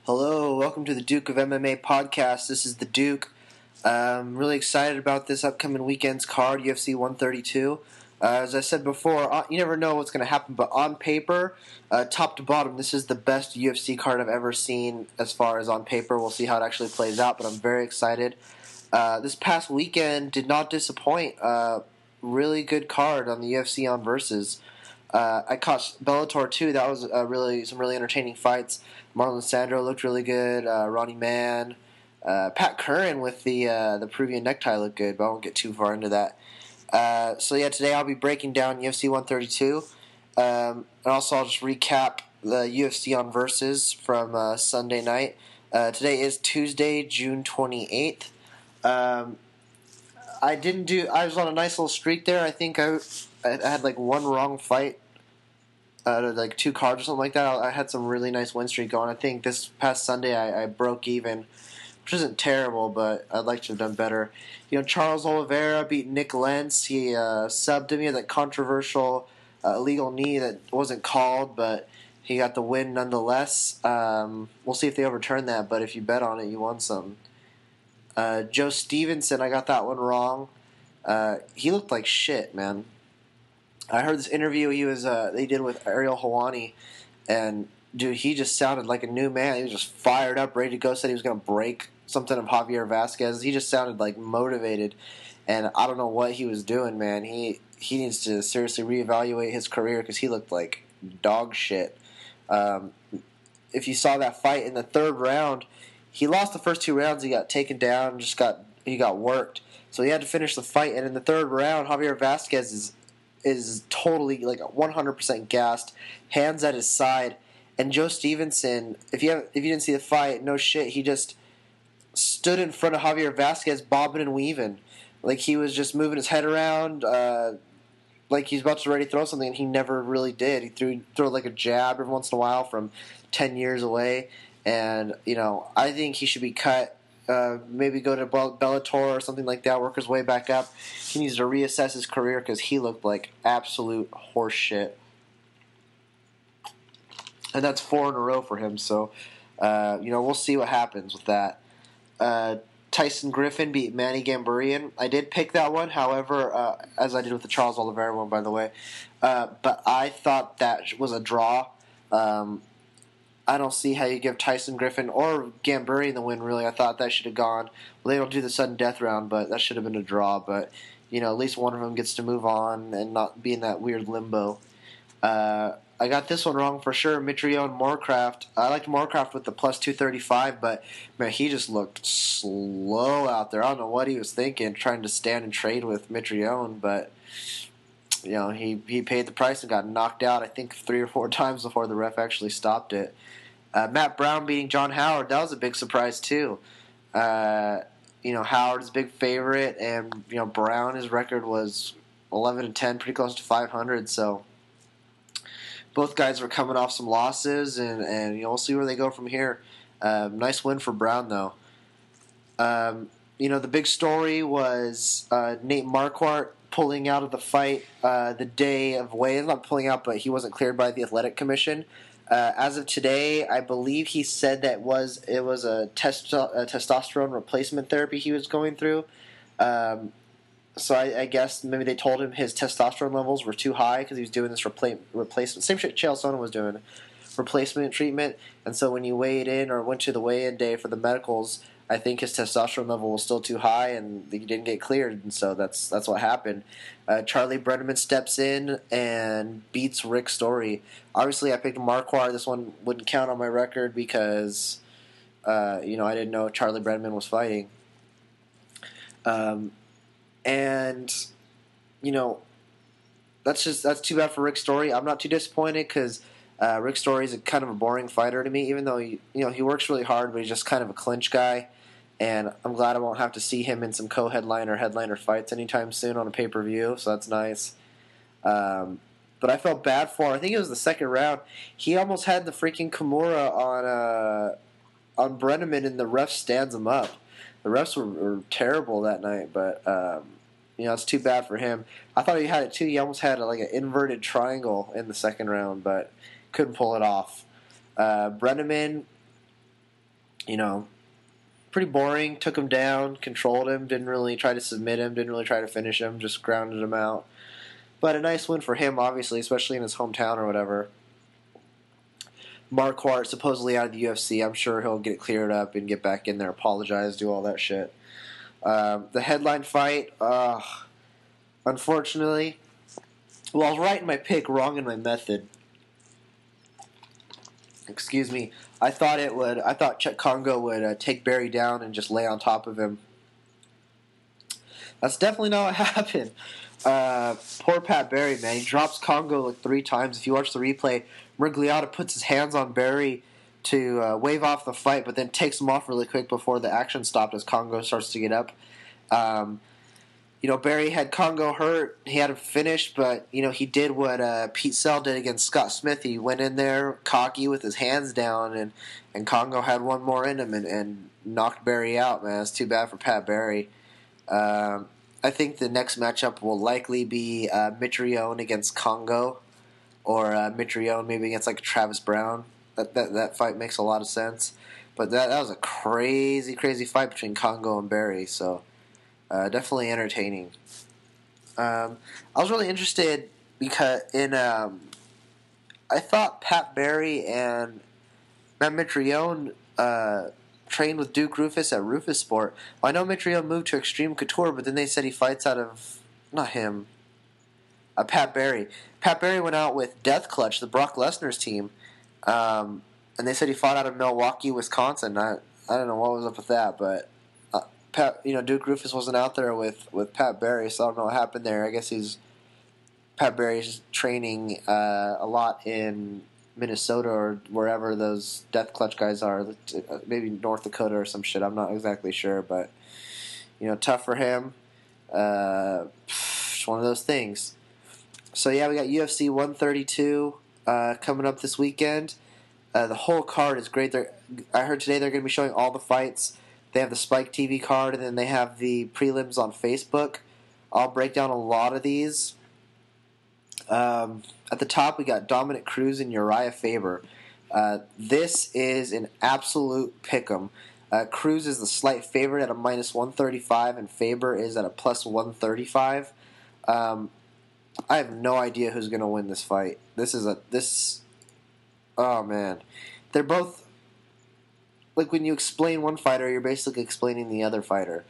Hello, welcome to the Duke of MMA podcast. This is the Duke. I'm really excited about this upcoming weekend's card, UFC 132. As I said before, you never know what's going to happen, but on paper, top to bottom, this is the best UFC card I've ever seen as far as on paper. We'll see how it actually plays out, but I'm very excited. This past weekend did not disappoint. Really good card on the UFC on Versus. I caught Bellator too. That was some really entertaining fights. Marlon Sandro looked really good. Ronnie Mann, Pat Curran with the Peruvian necktie looked good, but I won't get too far into that. Today I'll be breaking down UFC 132, and also I'll just recap the UFC on Versus from Sunday night. Today is Tuesday, June 28th. I was on a nice little streak there. I think I had like one wrong fight out of like two cards or something like that. I had some really nice win streak going. I think this past Sunday I broke even, which isn't terrible, but I'd like to have done better. Charles Oliveira beat Nick Lentz. He subbed him. He had that controversial illegal knee that wasn't called, but he got the win nonetheless. We'll see if they overturn that, but if you bet on it, you won some. Joe Stevenson, I got that one wrong. He looked like shit, man. I heard this interview they did with Ariel Helwani, and dude, he just sounded like a new man. He was just fired up, ready to go. Said he was going to break something of Javier Vasquez. He just sounded like motivated, and I don't know what he was doing, man. He needs to seriously reevaluate his career because he looked like dog shit. If you saw that fight in the third round, he lost the first two rounds. He got taken down, he got worked, so he had to finish the fight. And in the third round, Javier Vasquez is totally like 100% gassed, hands at his side, and Joe Stevenson, if you didn't see the fight, no shit, he just stood in front of Javier Vasquez, bobbing and weaving, like he was just moving his head around, like he's about to ready to throw something, and he never really did. He threw like a jab every once in a while from 10 years away, and I think he should be cut. Maybe go to Bellator or something like that, work his way back up. He needs to reassess his career because he looked like absolute horse shit. And that's 4 in a row for him, so, we'll see what happens with that. Tyson Griffin beat Manny Gambarian. I did pick that one, however, as I did with the Charles Oliveira one, by the way. But I thought that was a draw. I don't see how you give Tyson Griffin or Gambarian the win, really. I thought that should have gone. Well, they don't do the sudden death round, but that should have been a draw. But, at least one of them gets to move on and not be in that weird limbo. I got this one wrong for sure. Mitrione Morecraft. I liked Morecraft with the plus 235, but, man, he just looked slow out there. I don't know what he was thinking, trying to stand and trade with Mitrione, but he paid the price and got knocked out, I think, 3 or 4 times before the ref actually stopped it. Matt Brown beating John Howard, that was a big surprise too. Howard's a big favorite, and Brown, his record was 11-10, pretty close to 500. So both guys were coming off some losses, and we'll see where they go from here. Nice win for Brown though. The big story was Nate Marquardt pulling out of the fight the day of weigh-in. Not pulling out, but he wasn't cleared by the Athletic Commission. As of today, I believe he said that it was a testosterone replacement therapy he was going through. So I guess maybe they told him his testosterone levels were too high because he was doing this replacement. Same shit Chael Sonnen was doing, replacement treatment. And so when you weighed in or went to the weigh-in day for the medicals, I think his testosterone level was still too high, and he didn't get cleared, and so that's what happened. Charlie Brenneman steps in and beats Rick Story. Obviously, I picked Marquardt. This one wouldn't count on my record because, I didn't know Charlie Brenneman was fighting. That's too bad for Rick Story. I'm not too disappointed because Rick Story is kind of a boring fighter to me, even though he works really hard, but he's just kind of a clinch guy. And I'm glad I won't have to see him in some headliner fights anytime soon on a pay-per-view, so that's nice. But I felt bad for him. I think it was the second round. He almost had the freaking Kimura on Brenneman, and the ref stands him up. The refs were terrible that night, but it's too bad for him. I thought he had it too. He almost had an inverted triangle in the second round, but couldn't pull it off. Brenneman you know, pretty boring. Took him down, controlled him, didn't really try to submit him, didn't really try to finish him, just grounded him out. But a nice win for him, obviously, especially in his hometown or whatever. Marquardt supposedly out of the UFC. I'm sure he'll get it cleared up and get back in there, apologize, do all that shit. The headline fight, unfortunately, well, I was right in my pick, wrong in my method. Excuse me. I thought Cheick Kongo would take Barry down and just lay on top of him. That's definitely not what happened. Poor Pat Barry, man. He drops Kongo like 3 times. If you watch the replay, Miragliotta puts his hands on Barry to wave off the fight, but then takes him off really quick before the action stopped as Kongo starts to get up. Barry had Kongo hurt. He had him finished, but, he did what Pete Sell did against Scott Smith. He went in there cocky with his hands down, and Kongo had one more in him and knocked Barry out, man. It's too bad for Pat Barry. I think the next matchup will likely be Mitrione against Kongo, or Mitrione maybe against like Travis Brown. That fight makes a lot of sense. But that was a crazy, crazy fight between Kongo and Barry, so definitely entertaining. I was really interested because I thought Pat Barry and Matt Mitrione trained with Duke Roufus at Roufus Sport. Well, I know Mitrione moved to Extreme Couture, but then they said he fights out of not him, Pat Barry. Pat Barry went out with Death Clutch, the Brock Lesnar's team, and they said he fought out of Milwaukee, Wisconsin. I don't know what was up with that, but Duke Roufus wasn't out there with Pat Barry, so I don't know what happened there. I guess Pat Barry's training a lot in Minnesota or wherever those Death Clutch guys are, maybe North Dakota or some shit. I'm not exactly sure, but tough for him. Just one of those things. So yeah, we got UFC 132 coming up this weekend. The whole card is great. I heard today they're going to be showing all the fights. They have the Spike TV card, and then they have the prelims on Facebook. I'll break down a lot of these. At the top, we got Dominic Cruz and Uriah Faber. This is an absolute pick'em. Cruz is the slight favorite at a minus 135, and Faber is at a plus 135. I have no idea who's going to win this fight. Oh man, they're both like when you explain one fighter, you're basically explaining the other fighter.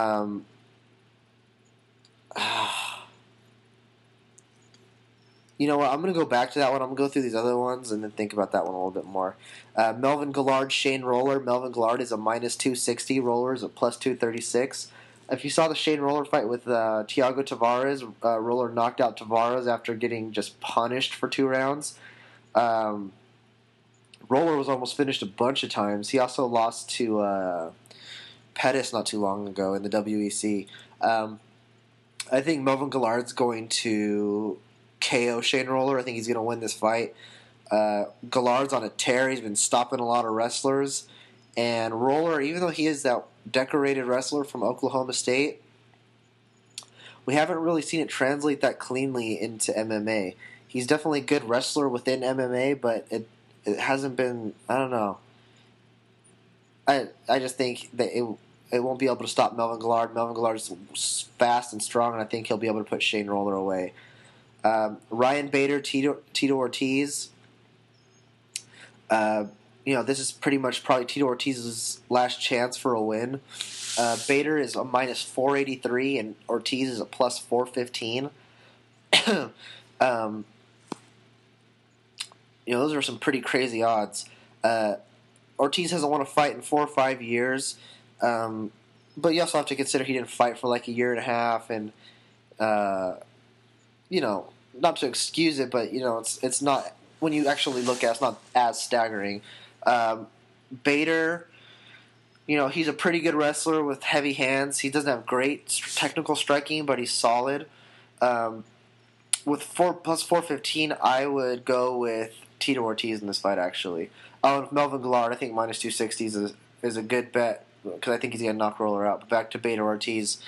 You know what? I'm going to go back to that one. I'm going to go through these other ones and then think about that one a little bit more. Melvin Gillard, Shane Roller. Melvin Gillard is a minus 260. Roller is a plus 236. If you saw the Shane Roller fight with Thiago Tavares, Roller knocked out Tavares after getting just punished for 2 rounds. Roller was almost finished a bunch of times. He also lost to Pettis not too long ago in the WEC. I think Melvin Gillard's going to KO Shane Roller. I think he's going to win this fight. Gillard's on a tear. He's been stopping a lot of wrestlers. And Roller, even though he is that decorated wrestler from Oklahoma State, we haven't really seen it translate that cleanly into MMA. He's definitely a good wrestler within MMA, but it hasn't been, I don't know. I just think that it won't be able to stop Melvin Gillard. Melvin Gillard is fast and strong, and I think he'll be able to put Shane Roller away. Ryan Bader, Tito Ortiz. This is pretty much probably Tito Ortiz's last chance for a win. Bader is a minus 483, and Ortiz is a plus 415. Those are some pretty crazy odds. Ortiz hasn't won a fight in 4 or 5 years, but you also have to consider he didn't fight for like a year and a half, and not to excuse it, but it's not, when you actually look at it, it's not as staggering. Bader, he's a pretty good wrestler with heavy hands. He doesn't have great technical striking, but he's solid. With plus 415, I would go with Tito Ortiz in this fight, actually. With Melvin Gillard, I think minus 260 is a good bet, because I think he's going to knock Roller out. But back to Bader Ortiz.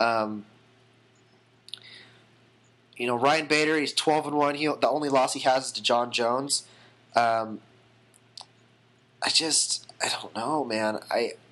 Ryan Bader, he's 12-1. The only loss he has is to John Jones. I don't know, man.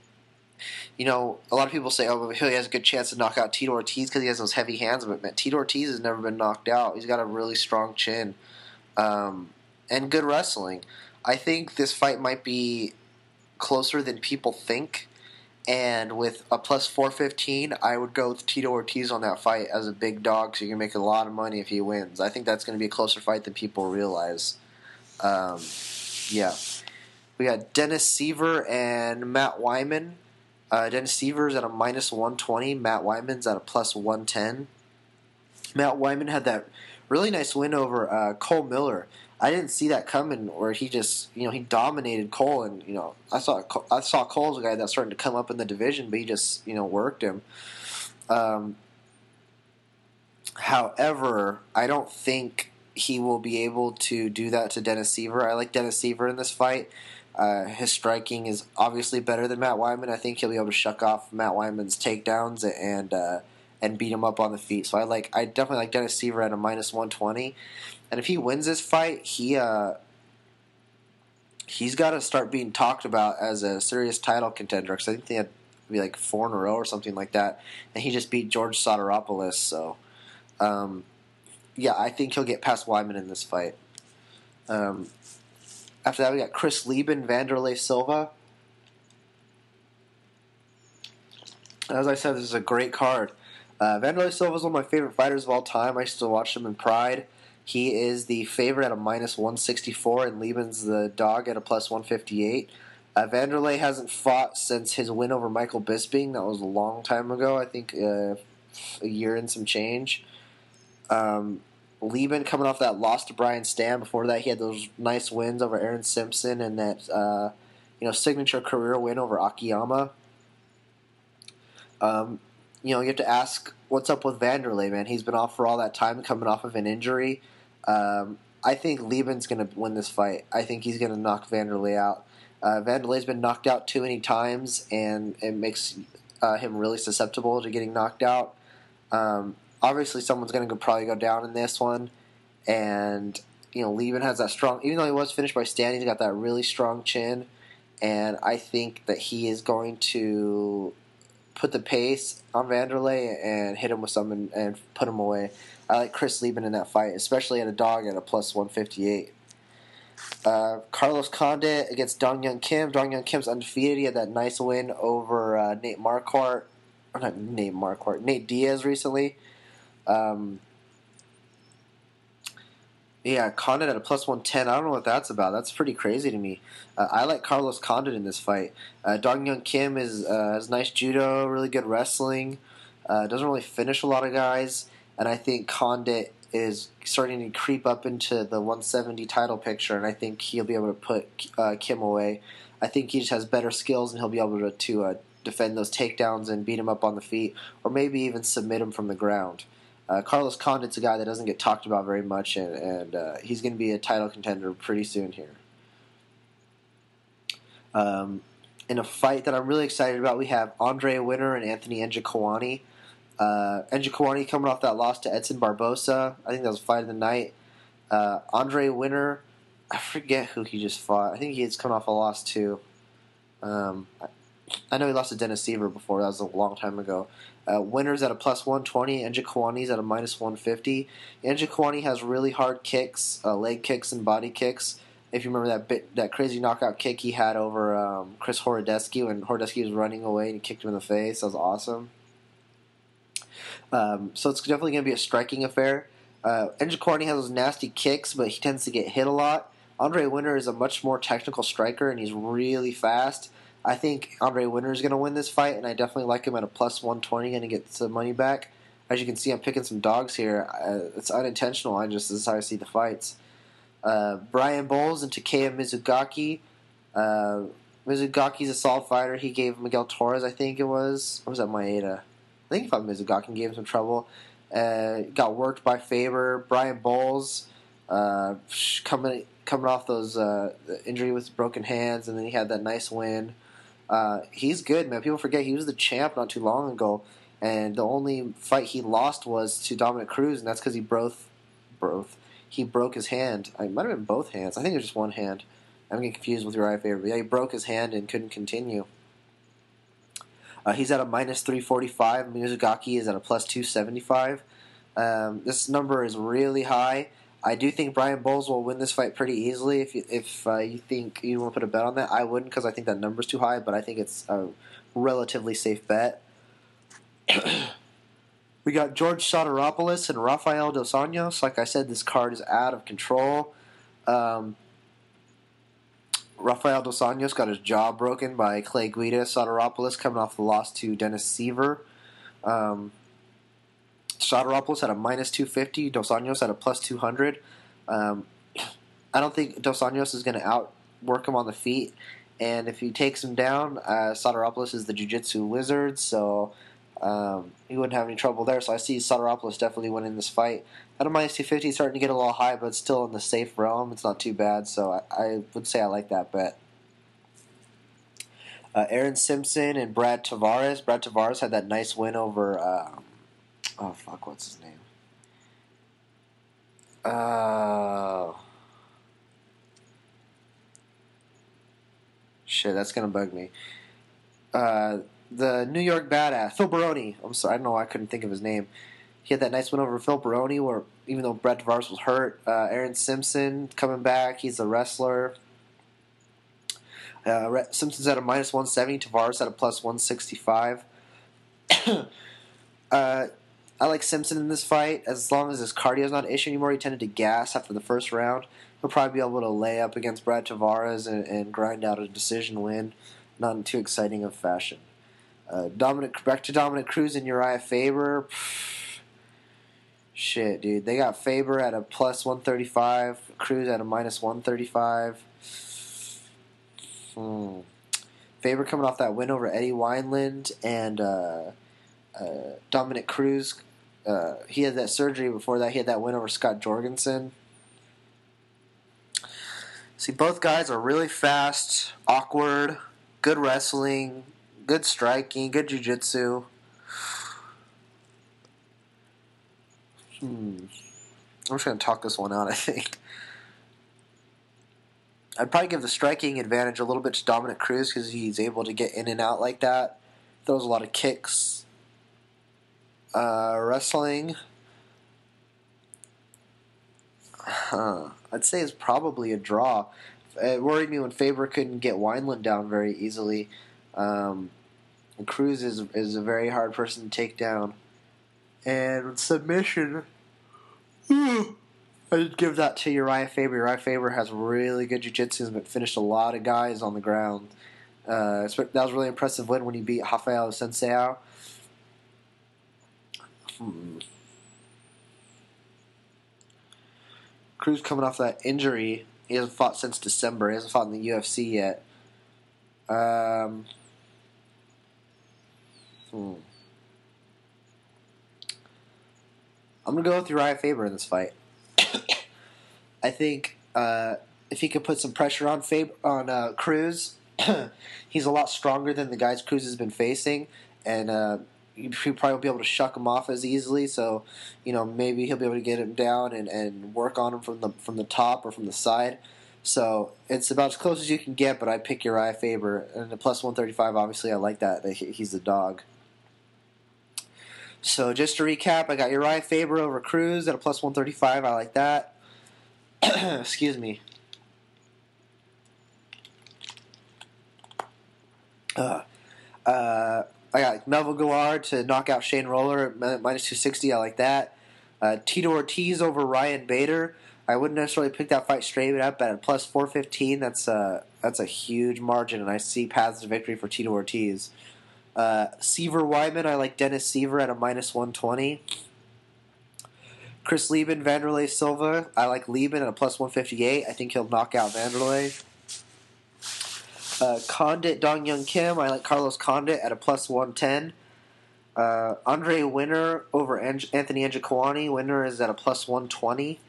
A lot of people say, oh, he has a good chance to knock out Tito Ortiz because he has those heavy hands. But man, Tito Ortiz has never been knocked out. He's got a really strong chin, um, and good wrestling. I think this fight might be closer than people think. And with a plus 415, I would go with Tito Ortiz on that fight as a big dog, so you can make a lot of money if he wins. I think that's going to be a closer fight than people realize. Um, yeah. We got Dennis Seaver and Matt Wyman. Dennis Seaver's at a minus 120. Matt Wyman's at a plus 110. Matt Wyman had that really nice win over Cole Miller. I didn't see that coming, where he just he dominated Cole, and I saw Cole's a guy that's starting to come up in the division, but he just worked him. However, I don't think he will be able to do that to Dennis Seaver. I like Dennis Seaver in this fight. His striking is obviously better than Matt Wyman. I think he'll be able to shuck off Matt Wyman's takedowns and beat him up on the feet. So I definitely like Dennis Seaver at a minus 120. And if he wins this fight, he's got to start being talked about as a serious title contender, because I think they had maybe like 4 in a row or something like that, and he just beat George Soteropoulos. So, I think he'll get past Wyman in this fight. After that, we got Chris Lieben, Vanderlei Silva. As I said, this is a great card. Vanderlei Silva is one of my favorite fighters of all time. I used to watch him in Pride. He is the favorite at a minus 164, and Lieben's the dog at a plus 158. Vanderlei hasn't fought since his win over Michael Bisping. That was a long time ago, I think a year and some change. Lieben coming off that loss to Brian Stam. Before that, he had those nice wins over Aaron Simpson and that signature career win over Akiyama. You have to ask what's up with Vanderlei, man. He's been off for all that time, coming off of an injury. I think Lieben's going to win this fight. I think he's going to knock Vanderlei out. Vanderlei's been knocked out too many times, and it makes him really susceptible to getting knocked out. Obviously, someone's going to probably go down in this one, and Lieben has that strong. Even though he was finished by Stan, he's got that really strong chin, and I think that he is going to put the pace on Vanderlei and hit him with something and put him away. I like Chris Lieben in that fight, especially at a dog at a plus 158. Carlos Condit against Dong Hyun Kim. Dong Hyun Kim's undefeated. He had that nice win over Nate Diaz recently. Condit at a plus 110. I don't know what that's about. That's pretty crazy to me. I like Carlos Condit in this fight. Dong Hyun Kim has nice judo, really good wrestling. Doesn't really finish a lot of guys. And I think Condit is starting to creep up into the 170 title picture, and I think he'll be able to put Kim away. I think he just has better skills, and he'll be able to defend those takedowns and beat him up on the feet, or maybe even submit him from the ground. Carlos Condit's a guy that doesn't get talked about very much, and he's going to be a title contender pretty soon here. In a fight that I'm really excited about, we have Andre Winner and Anthony Njokuani. Njokuani coming off that loss to Edson Barbosa. I think that was fight of the night. Andre Winner, I forget who he just fought. I think he's coming off a loss too. I know he lost to Dennis Seaver before. That was a long time ago. Winner's at a plus 120. Njokuani's at a minus 150. Njokuani has really hard kicks, leg kicks and body kicks. If you remember that crazy knockout kick he had over Chris Horodecki when Horodecki was running away and he kicked him in the face. That was awesome. So it's definitely going to be a striking affair. Njokuani has those nasty kicks, but he tends to get hit a lot. Andre Winner is a much more technical striker, and he's really fast. I think Andre Winner is going to win this fight, and I definitely like him at a plus 120, going to get some money back. As you can see, I'm picking some dogs here. It's unintentional. This is how I see the fights. Brian Bowles and Takeya Mizugaki. Mizugaki's a solid fighter. He gave Miguel Torres, I think it was. Or was that Maeda? I think he fought Mizugaki and gave him some trouble. Got worked by Faber. Brian Bowles coming off those injury with broken hands, and then he had that nice win. He's good, man. People forget he was the champ not too long ago, and the only fight he lost was to Dominic Cruz, and that's because he broke his hand. It might have been both hands. I think it was just one hand. I'm getting confused with Uriah Faber. But yeah, he broke his hand and couldn't continue. He's at a minus 345. Mizugaki is at a plus 275. This number is really high. I do think Brian Bowles will win this fight pretty easily. If you think you want to put a bet on that, I wouldn't because I think that number's too high. But I think it's a relatively safe bet. We got George Sotiropoulos and Rafael Dos Anjos. Like I said, this card is out of control. Rafael Dos Anjos got his jaw broken by Clay Guida. Sotiropoulos coming off the loss to Dennis Seaver. Sotiropoulos at a minus 250. Dos Anjos at a plus 200. I don't think Dos Anjos is going to outwork him on the feet. And if he takes him down, Sotiropoulos is the jiu-jitsu wizard, so he wouldn't have any trouble there. So I see Sotiropoulos definitely winning this fight. At a minus 250, it's starting to get a little high, but it's still in the safe realm. It's not too bad, so I would say I like that bet. Aaron Simpson and Brad Tavares. Brad Tavares had that nice win over... what's his name? Shit, that's going to bug me. The New York Badass, Phil Baroni. I'm sorry, I don't know why I couldn't think of his name. He had that nice win over Phil Baroni, where even though Brad Tavares was hurt, Aaron Simpson coming back. He's a wrestler. Simpson's at a minus 170. Tavares at a plus 165. I like Simpson in this fight. As long as his cardio is not an issue anymore, he tended to gas after the first round. He'll probably be able to lay up against Brad Tavares and grind out a decision win. Not in too exciting of fashion. Back to Dominic Cruz and Uriah Faber. Shit, dude. They got Faber at a plus 135. Cruz at a minus 135. Faber coming off that win over Eddie Wineland and Dominic Cruz. He had that surgery before that. He had that win over Scott Jorgensen. See, both guys are really fast, awkward, good wrestling, good striking, good jiu-jitsu. I'm just going to talk this one out, I think. I'd probably give the striking advantage a little bit to Dominic Cruz because he's able to get in and out like that. Throws a lot of kicks. Wrestling. I'd say it's probably a draw. It worried me when Faber couldn't get Wineland down very easily. And Cruz is a very hard person to take down. And submission, I'd give that to Uriah Faber. Uriah Faber has really good jiu-jitsu and finished a lot of guys on the ground. That was a really impressive win when he beat Rafael Sensao. Cruz coming off that injury. He hasn't fought since December. He hasn't fought in the UFC yet. I'm going to go with Uriah Faber in this fight. I think if he could put some pressure on Cruz, he's a lot stronger than the guys Cruz has been facing, and he probably won't be able to shuck him off as easily. So, maybe he'll be able to get him down and work on him from the top or from the side. So it's about as close as you can get, but I pick Uriah Faber. And the plus 135, obviously, I like that. He's a dog. So just to recap, I got Uriah Faber over Cruz at a plus 135. I like that. Excuse me. I got Melville Guillard to knock out Shane Roller at minus 260. I like that. Tito Ortiz over Ryan Bader. I wouldn't necessarily pick that fight straight up, but at plus 415, that's a huge margin, and I see paths to victory for Tito Ortiz. Seaver Wyman, I like Dennis Seaver at a minus 120. Chris Lieben, Vanderlei Silva, I like Lieben at a plus 158. I think he'll knock out Vanderlei. Condit Dong Young Kim, I like Carlos Condit at a plus 110. Andre Winner over Anthony Njokuani. Winner is at a plus 120.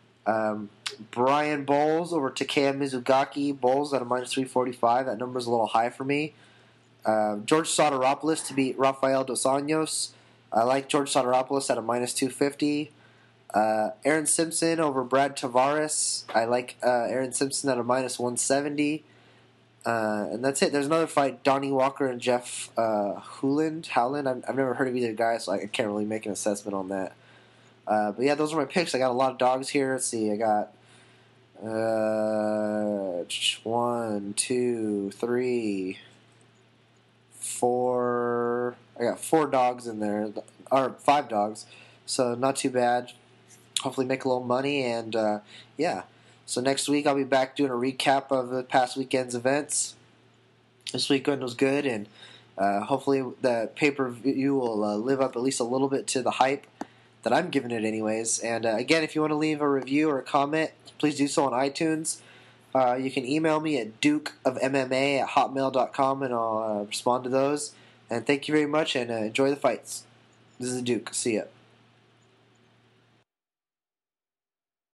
Brian Bowles over Takeya Mizugaki. Bowles at a minus 345. That number's a little high for me. George Sotiropoulos to beat Rafael Dos Anjos. I like George Sotiropoulos at a minus 250. Aaron Simpson over Brad Tavares. I like Aaron Simpson at a minus 170. And that's it. There's another fight, Donnie Walker and Jeff Howland. I've never heard of either guy, so I can't really make an assessment on that. But yeah, those are my picks. I got a lot of dogs here. Let's see. I got 1, 2, 3, 4. I got 4 dogs in there, or 5 dogs. So not too bad. Hopefully make a little money, and yeah. So next week I'll be back doing a recap of the past weekend's events. This weekend was good, and hopefully the pay-per-view will live up at least a little bit to the hype that I'm giving it anyways. And again, if you want to leave a review or a comment, please do so on iTunes. You can email me at dukeofmma@hotmail.com, and I'll respond to those. And thank you very much, and enjoy the fights. This is Duke. See ya.